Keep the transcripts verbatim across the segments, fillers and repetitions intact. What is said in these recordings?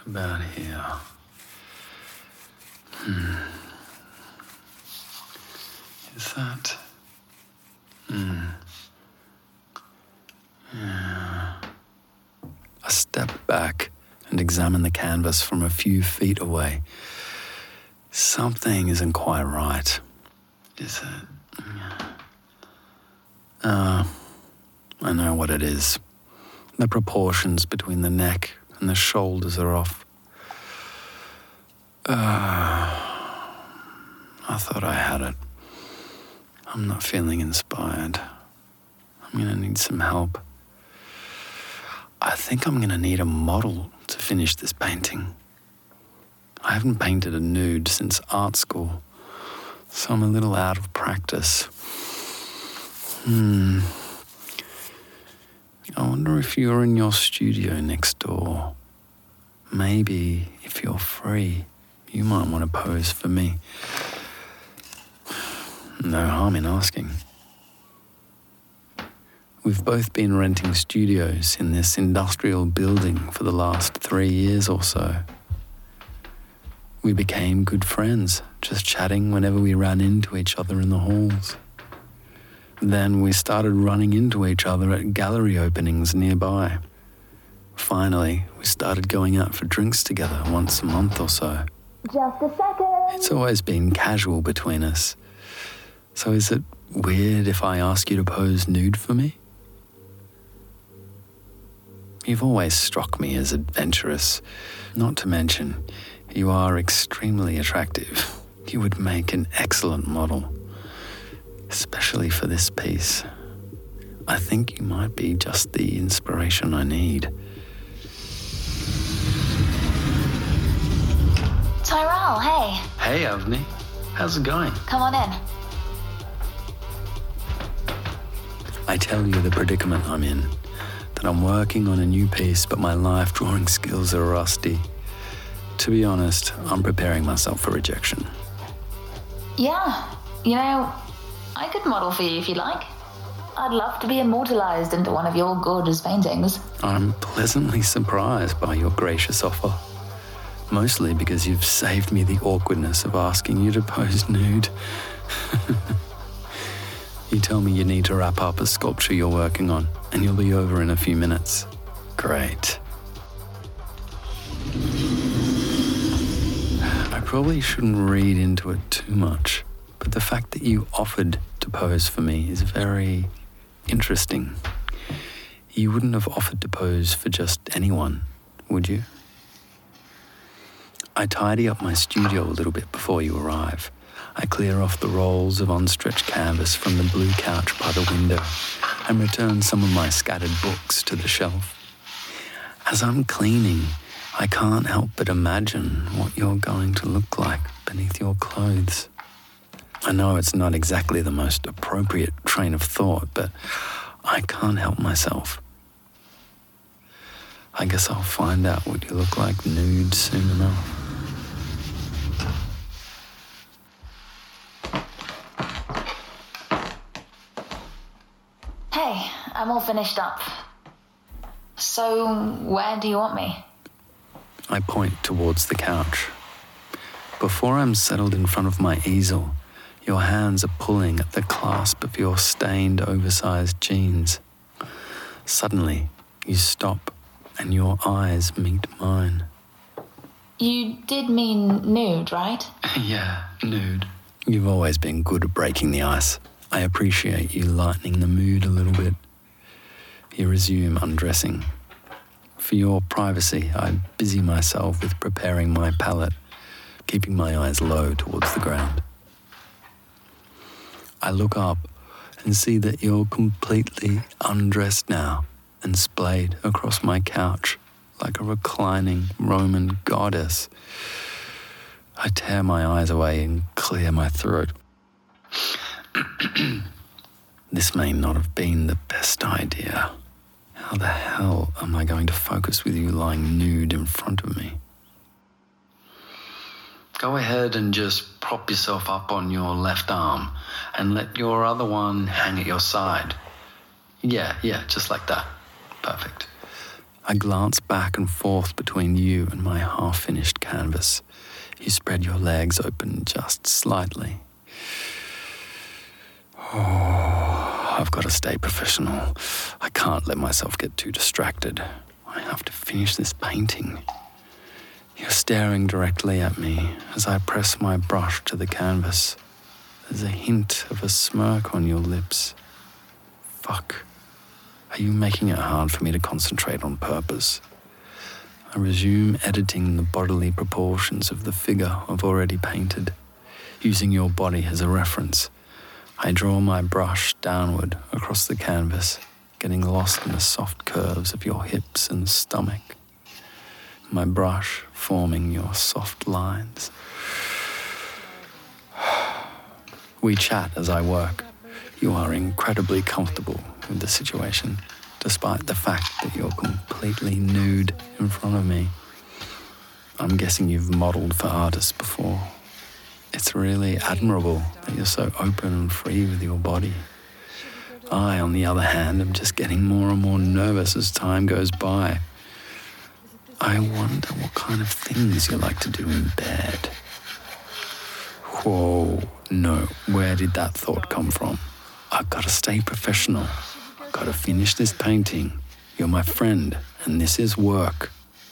About here. Hmm. Is that... Hmm. Yeah. I step back and examine the canvas from a few feet away. Something isn't quite right. Is it? Uh, I know what it is. The proportions between the neck and the shoulders are off. Uh, I thought I had it. I'm not feeling inspired. I'm gonna need some help. I think I'm gonna need a model to finish this painting. I haven't painted a nude since art school, so I'm a little out of practice. Hmm. I wonder if you're in your studio next door. Maybe if you're free, you might want to pose for me. No harm in asking. We've both been renting studios in this industrial building for the last three years or so. We became good friends, just chatting whenever we ran into each other in the halls. Then we started running into each other at gallery openings nearby. Finally, we started going out for drinks together once a month or so. Just a second. It's always been casual between us. So is it weird if I ask you to pose nude for me? You've always struck me as adventurous. Not to mention, you are extremely attractive. You would make an excellent model, especially for this piece. I think you might be just the inspiration I need. Tyrell, hey. Hey, Avni. How's it going? Come on in. I tell you the predicament I'm in, that I'm working on a new piece, but my life drawing skills are rusty. To be honest, I'm preparing myself for rejection. Yeah, you know, I could model for you if you like. I'd love to be immortalized into one of your gorgeous paintings. I'm pleasantly surprised by your gracious offer. Mostly because you've saved me the awkwardness of asking you to pose nude. You tell me you need to wrap up a sculpture you're working on, and you'll be over in a few minutes. Great. I probably shouldn't read into it too much, but the fact that you offered to pose for me is very interesting. You wouldn't have offered to pose for just anyone, would you? I tidy up my studio a little bit before you arrive. I clear off the rolls of unstretched canvas from the blue couch by the window and return some of my scattered books to the shelf. As I'm cleaning, I can't help but imagine what you're going to look like beneath your clothes. I know it's not exactly the most appropriate train of thought, but I can't help myself. I guess I'll find out what you look like nude soon enough. Hey, I'm all finished up. So, where do you want me? I point towards the couch. Before I'm settled in front of my easel, your hands are pulling at the clasp of your stained, oversized jeans. Suddenly, you stop and your eyes meet mine. You did mean nude, right? Yeah, nude. You've always been good at breaking the ice. I appreciate you lightening the mood a little bit. You resume undressing. For your privacy, I busy myself with preparing my palette, keeping my eyes low towards the ground. I look up and see that you're completely undressed now and splayed across my couch like a reclining Roman goddess. I tear my eyes away and clear my throat. This may not have been the best idea. How the hell am I going to focus with you lying nude in front of me? Go ahead and just prop yourself up on your left arm and let your other one hang at your side. Yeah, yeah, just like that. Perfect. I glance back and forth between you and my half-finished canvas. You spread your legs open just slightly. Oh, I've got to stay professional. I can't let myself get too distracted. I have to finish this painting. You're staring directly at me as I press my brush to the canvas. There's a hint of a smirk on your lips. Fuck. Are you making it hard for me to concentrate on purpose? I resume editing the bodily proportions of the figure I've already painted, using your body as a reference. I draw my brush downward across the canvas, getting lost in the soft curves of your hips and stomach. My brush forming your soft lines. We chat as I work. You are incredibly comfortable with the situation, despite the fact that you're completely nude in front of me. I'm guessing you've modelled for artists before. It's really admirable that you're so open and free with your body. I, on the other hand, am just getting more and more nervous as time goes by. I wonder what kind of things you like to do in bed. Whoa, no, where did that thought come from? I've got to stay professional. I've got to finish this painting. You're my friend, and this is work.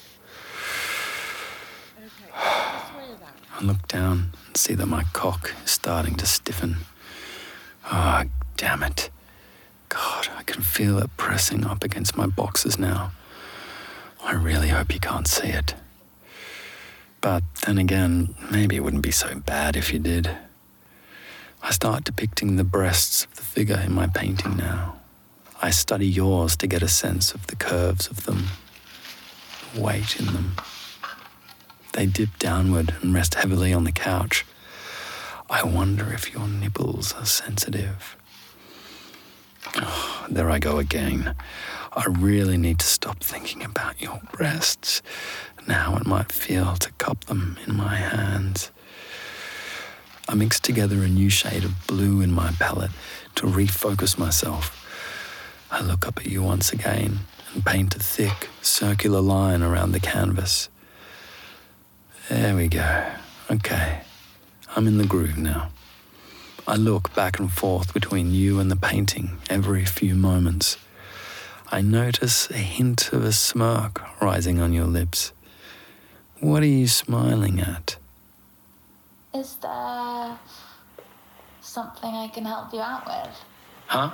I look down and see that my cock is starting to stiffen. Ah, oh, damn it. God, I can feel it pressing up against my boxes now. I really hope you can't see it. But then again, maybe it wouldn't be so bad if you did. I start depicting the breasts of the figure in my painting now. I study yours to get a sense of the curves of them, the weight in them. They dip downward and rest heavily on the couch. I wonder if your nipples are sensitive. Oh, there I go again. I really need to stop thinking about your breasts and how it might feel to cup them in my hands. I mix together a new shade of blue in my palette to refocus myself. I look up at you once again and paint a thick, circular line around the canvas. There we go. Okay, I'm in the groove now. I look back and forth between you and the painting every few moments. I notice a hint of a smirk rising on your lips. What are you smiling at? Is there something I can help you out with? Huh?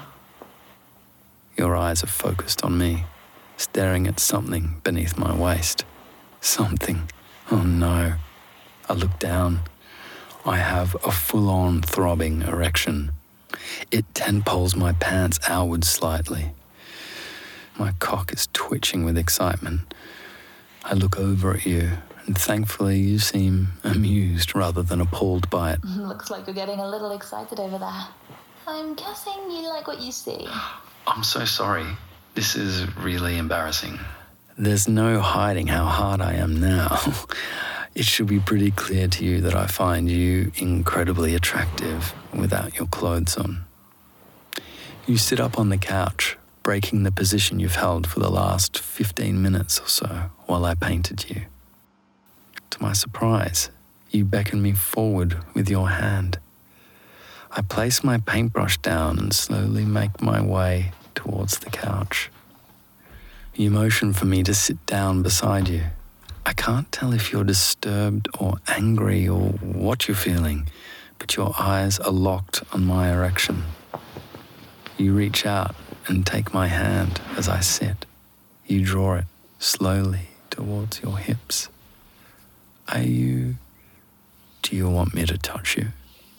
Your eyes are focused on me, staring at something beneath my waist. Something. Oh no. I look down. I have a full-on throbbing erection. It ten-poles my pants outward slightly. My cock is twitching with excitement. I look over at you, and thankfully you seem amused rather than appalled by it. Looks like you're getting a little excited over there. I'm guessing you like what you see. I'm so sorry. This is really embarrassing. There's no hiding how hard I am now. It should be pretty clear to you that I find you incredibly attractive without your clothes on. You sit up on the couch, breaking the position you've held for the last fifteen minutes or so while I painted you. To my surprise, you beckon me forward with your hand. I place my paintbrush down and slowly make my way towards the couch. You motion for me to sit down beside you. I can't tell if you're disturbed or angry or what you're feeling, but your eyes are locked on my erection. You reach out and take my hand as I sit. You draw it slowly towards your hips. Are you... Do you want me to touch you?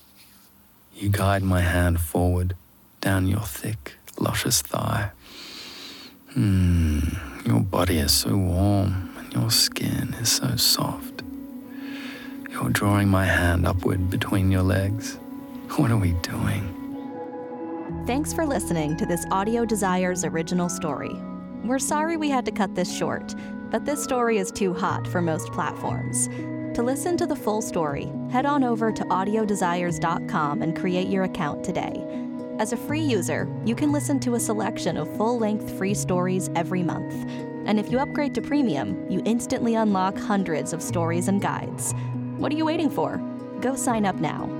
You guide my hand forward, down your thick, luscious thigh. Hmm, your body is so warm and your skin is so soft. You're drawing my hand upward between your legs. What are we doing? Thanks for listening to this Audio Desires original story. We're sorry we had to cut this short, but this story is too hot for most platforms. To listen to the full story, head on over to audio desires dot com and create your account today. As a free user, you can listen to a selection of full-length free stories every month. And if you upgrade to Premium, you instantly unlock hundreds of stories and guides. What are you waiting for? Go sign up now.